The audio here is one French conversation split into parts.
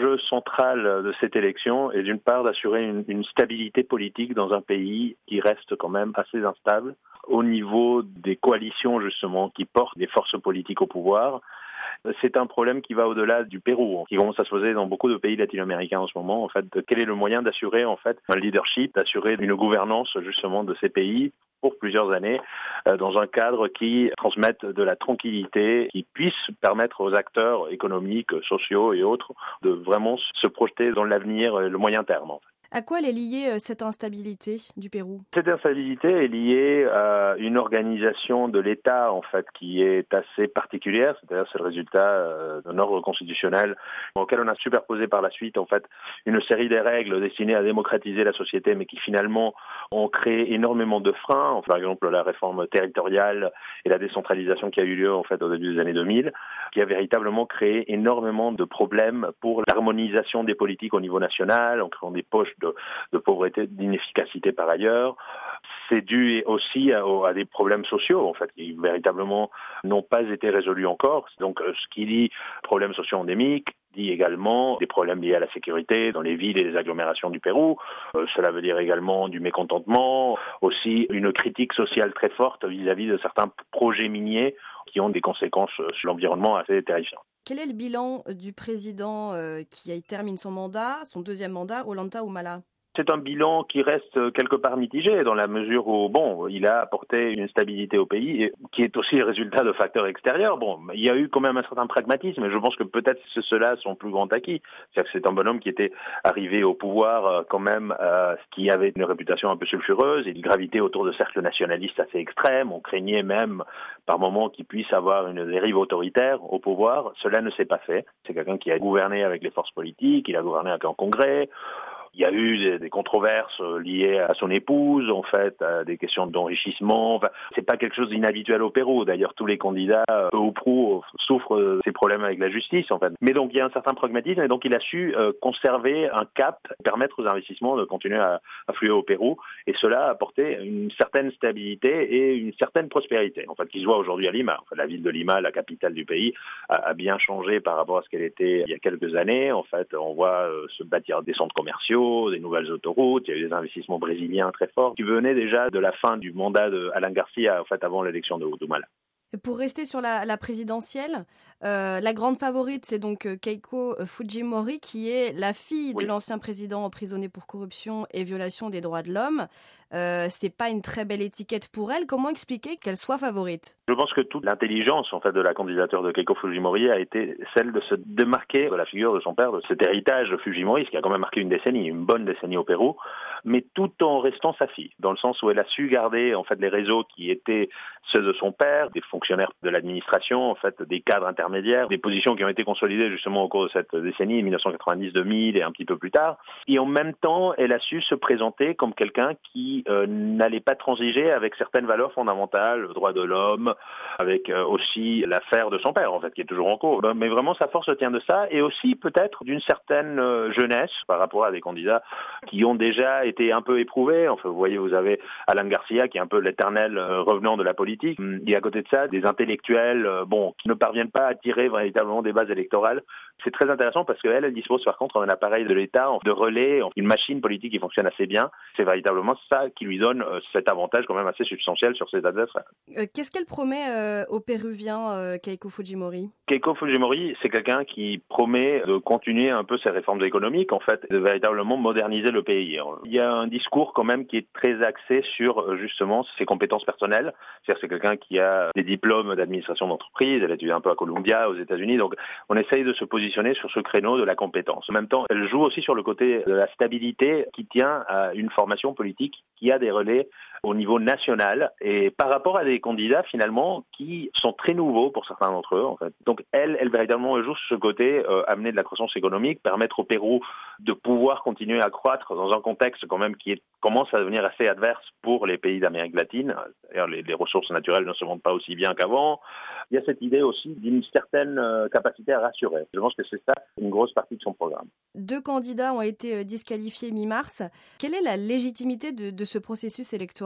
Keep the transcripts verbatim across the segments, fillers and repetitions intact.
l'enjeu central de cette élection est d'une part d'assurer une, une stabilité politique dans un pays qui reste quand même assez instable au niveau des coalitions justement qui portent des forces politiques au pouvoir. C'est un problème qui va au-delà du Pérou, qui commence à se poser dans beaucoup de pays latino-américains en ce moment. En fait, quel est le moyen d'assurer en fait un leadership, d'assurer une gouvernance justement de ces pays pour plusieurs années, euh, dans un cadre qui transmette de la tranquillité, qui puisse permettre aux acteurs économiques, sociaux et autres de vraiment se projeter dans l'avenir, le moyen terme. En fait. À quoi elle est liée, cette instabilité du Pérou ? Cette instabilité est liée à une organisation de l'État, en fait, qui est assez particulière. C'est-à-dire, c'est le résultat d'un ordre constitutionnel auquel on a superposé par la suite, en fait, une série de règles destinées à démocratiser la société, mais qui finalement ont créé énormément de freins. Par exemple, la réforme territoriale et la décentralisation qui a eu lieu, en fait, au début des années deux mille, qui a véritablement créé énormément de problèmes pour l'harmonisation des politiques au niveau national, en créant des poches de, de pauvreté, d'inefficacité par ailleurs. C'est dû aussi à, à des problèmes sociaux, en fait, qui véritablement n'ont pas été résolus encore. Donc, ce qui dit problèmes sociaux endémiques, dit également des problèmes liés à la sécurité dans les villes et les agglomérations du Pérou. Euh, cela veut dire également du mécontentement, aussi une critique sociale très forte vis-à-vis de certains projets miniers qui ont des conséquences sur l'environnement assez terrifiantes. Quel est le bilan du président euh, qui termine son mandat, son deuxième mandat, Ollanta Humala ? C'est un bilan qui reste quelque part mitigé dans la mesure où, bon, il a apporté une stabilité au pays et qui est aussi le résultat de facteurs extérieurs. Bon, il y a eu quand même un certain pragmatisme et je pense que peut-être c'est cela son plus grand acquis. C'est-à-dire que c'est un bonhomme qui était arrivé au pouvoir quand même, euh, qui avait une réputation un peu sulfureuse et il gravitait autour de cercles nationalistes assez extrêmes. On craignait même par moments qu'il puisse avoir une dérive autoritaire au pouvoir. Cela ne s'est pas fait. C'est quelqu'un qui a gouverné avec les forces politiques, il a gouverné avec un congrès. Il y a eu des, des controverses liées à son épouse, en fait, à des questions d'enrichissement. Enfin, c'est pas quelque chose d'inhabituel au Pérou. D'ailleurs, tous les candidats, peu ou prou, souffrent de ces problèmes avec la justice, en fait. Mais donc, il y a un certain pragmatisme et donc il a su euh, conserver un cap, permettre aux investissements de continuer à affluer au Pérou. Et cela a apporté une certaine stabilité et une certaine prospérité, en fait, qui se voit aujourd'hui à Lima. Enfin, la ville de Lima, la capitale du pays, a, a bien changé par rapport à ce qu'elle était il y a quelques années. En fait, on voit euh, se bâtir des centres commerciaux, des nouvelles autoroutes, il y a eu des investissements brésiliens très forts qui venaient déjà de la fin du mandat d'Alain Garcia, en fait, avant l'élection de Humala. Pour rester sur la, la présidentielle, euh, la grande favorite, c'est donc Keiko Fujimori, qui est la fille oui. de l'ancien président emprisonné pour corruption et violation des droits de l'homme. Euh, c'est pas une très belle étiquette pour elle. Comment expliquer qu'elle soit favorite ? Je pense que toute l'intelligence en fait de la candidature de Keiko Fujimori a été celle de se démarquer de la figure de son père, de cet héritage Fujimori, qui a quand même marqué une décennie, une bonne décennie au Pérou, mais tout en restant sa fille, dans le sens où elle a su garder en fait les réseaux qui étaient ceux de son père, des fonctionnaires de l'administration, en fait, des cadres intermédiaires, des positions qui ont été consolidées justement au cours de cette décennie, mille neuf cent quatre-vingt-dix deux mille et un petit peu plus tard. Et en même temps, elle a su se présenter comme quelqu'un qui euh, n'allait pas transiger avec certaines valeurs fondamentales, le droit de l'homme, avec euh, aussi l'affaire de son père, en fait, qui est toujours en cours. Mais vraiment, sa force tient de ça, et aussi peut-être d'une certaine euh, jeunesse par rapport à des candidats qui ont déjà été un peu éprouvés. Enfin, vous voyez, vous avez Alain Garcia, qui est un peu l'éternel euh, revenant de la politique. Et à côté de ça, des intellectuels, euh, bon, qui ne parviennent pas à tirer véritablement des bases électorales. C'est très intéressant parce qu'elle, elle dispose par contre d'un appareil de l'État, de relais, une machine politique qui fonctionne assez bien. C'est véritablement ça qui lui donne euh, cet avantage quand même assez substantiel sur ses adversaires. Euh, qu'est-ce qu'elle promet euh, aux Péruviens, euh, Keiko Fujimori ? Keiko Fujimori, c'est quelqu'un qui promet de continuer un peu ses réformes économiques, en fait, de véritablement moderniser le pays. Il y a un discours quand même qui est très axé sur justement ses compétences personnelles. C'est-à-dire c'est quelqu'un qui a des diplômes d'administration d'entreprise, elle a étudié un peu à Columbia, aux États-Unis, donc on essaye de se positionner sur ce créneau de la compétence. En même temps, elle joue aussi sur le côté de la stabilité qui tient à une formation politique qui a des relais au niveau national et par rapport à des candidats finalement qui sont très nouveaux pour certains d'entre eux en fait. Donc elle, elle véritablement joue sur ce côté, euh, amener de la croissance économique, permettre au Pérou de pouvoir continuer à croître dans un contexte quand même qui est, commence à devenir assez adverse pour les pays d'Amérique latine. D'ailleurs, les, les ressources naturelles ne se montrent pas aussi bien qu'avant. Il y a cette idée aussi d'une certaine euh, capacité à rassurer. Je pense que c'est ça une grosse partie de son programme. Deux candidats ont été disqualifiés mi-mars. Quelle est la légitimité de, de ce processus électoral ?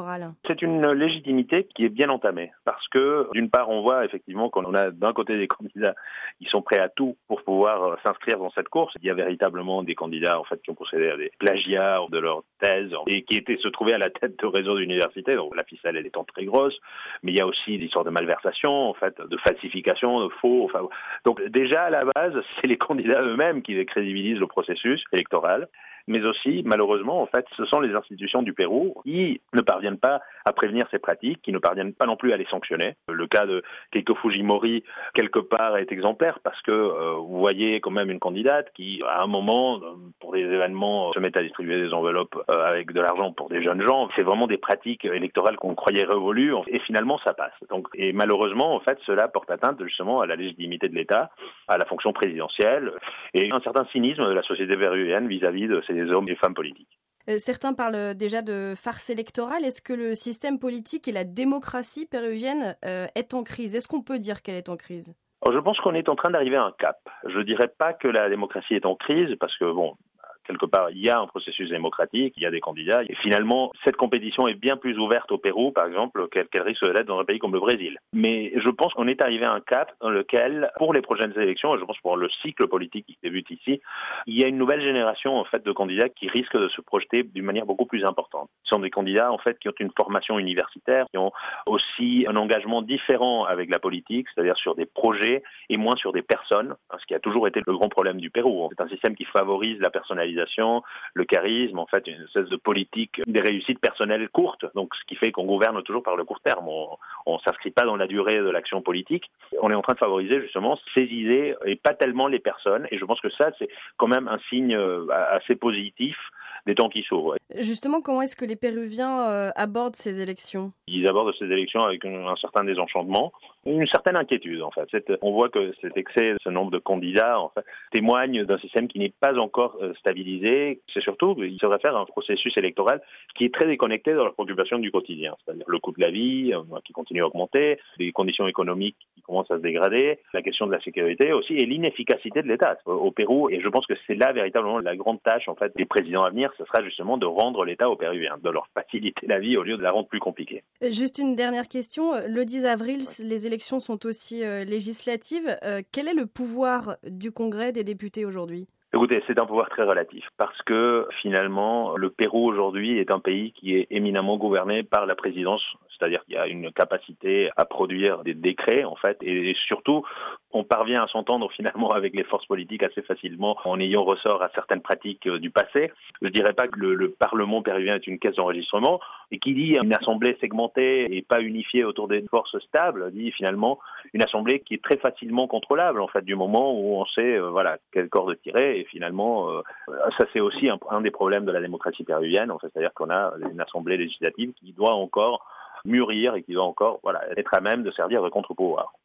électorale? C'est une légitimité qui est bien entamée parce que, d'une part, on voit effectivement qu'on a d'un côté des candidats qui sont prêts à tout pour pouvoir s'inscrire dans cette course. Il y a véritablement des candidats en fait qui ont procédé à des plagiats de leurs thèses et qui étaient se trouvaient à la tête de réseaux d'universités. Donc la ficelle elle étant très grosse, mais il y a aussi des sortes de malversations, en fait, de falsification, de faux. Enfin, donc déjà à la base, c'est les candidats eux-mêmes qui décrédibilisent le processus électoral. Mais aussi, malheureusement, en fait, ce sont les institutions du Pérou qui ne parviennent pas à prévenir ces pratiques, qui ne parviennent pas non plus à les sanctionner. Le cas de Keiko Fujimori, quelque part, est exemplaire parce que euh, vous voyez quand même une candidate qui, à un moment, pour des événements, se met à distribuer des enveloppes euh, avec de l'argent pour des jeunes gens. C'est vraiment des pratiques électorales qu'on croyait révolues et finalement, ça passe. Donc, et malheureusement, en fait, cela porte atteinte justement à la légitimité de l'État, à la fonction présidentielle et un certain cynisme de la société péruvienne vis-à-vis de ces des hommes et femmes politiques. Euh, certains parlent déjà de farce électorale. Est-ce que le système politique et la démocratie péruvienne euh, est en crise? Est-ce qu'on peut dire qu'elle est en crise? Alors, je pense qu'on est en train d'arriver à un cap. Je ne dirais pas que la démocratie est en crise parce que, bon, quelque part, il y a un processus démocratique, il y a des candidats. Et finalement, cette compétition est bien plus ouverte au Pérou, par exemple, qu'elle, qu'elle risque d'être dans un pays comme le Brésil. Mais je pense qu'on est arrivé à un cap dans lequel, pour les prochaines élections, et je pense pour le cycle politique qui débute ici, il y a une nouvelle génération, en fait, de candidats qui risquent de se projeter d'une manière beaucoup plus importante. Ce sont des candidats, en fait, qui ont une formation universitaire, qui ont aussi un engagement différent avec la politique, c'est-à-dire sur des projets et moins sur des personnes, ce qui a toujours été le grand problème du Pérou. C'est un système qui favorise la personnalisation, le charisme, en fait, une espèce de politique des réussites personnelles courtes, donc ce qui fait qu'on gouverne toujours par le court terme. On ne s'inscrit pas dans la durée de l'action politique. On est en train de favoriser justement ces idées et pas tellement les personnes, et je pense que ça, c'est quand même un signe assez positif des temps qui s'ouvrent. Justement, comment est-ce que les Péruviens euh, abordent ces élections? Ils abordent ces élections avec un, un certain désenchantement, une certaine inquiétude en fait. Cette, on voit que cet excès, ce nombre de candidats, en fait, témoigne d'un système qui n'est pas encore euh, stabilisé. C'est surtout qu'il se réfère à un processus électoral qui est très déconnecté de la préoccupation du quotidien, c'est-à-dire le coût de la vie euh, qui continue à augmenter, les conditions économiques qui commencent à se dégrader, la question de la sécurité aussi et l'inefficacité de l'État au Pérou. Et je pense que c'est là véritablement la grande tâche en fait des présidents à venir. Ce sera justement de rendre l'État aux Péruviens, de leur faciliter la vie au lieu de la rendre plus compliquée. Juste une dernière question. Le dix avril, oui. Les élections sont aussi euh, législatives. Euh, quel est le pouvoir du Congrès des députés aujourd'hui ? Écoutez, c'est un pouvoir très relatif parce que finalement, le Pérou aujourd'hui est un pays qui est éminemment gouverné par la présidence, c'est-à-dire qu'il y a une capacité à produire des décrets en fait, et surtout, on parvient à s'entendre finalement avec les forces politiques assez facilement en ayant ressort à certaines pratiques du passé. Je ne dirais pas que le, le Parlement péruvien est une caisse d'enregistrement et qui dit une assemblée segmentée et pas unifiée autour d'une force stable, dit finalement une assemblée qui est très facilement contrôlable en fait du moment où on sait euh, voilà quel corde tirer. Et finalement, euh, ça c'est aussi un, un des problèmes de la démocratie péruvienne, en fait, c'est-à-dire qu'on a une assemblée législative qui doit encore mûrir et qui doit encore voilà, être à même de servir de contre-pouvoir.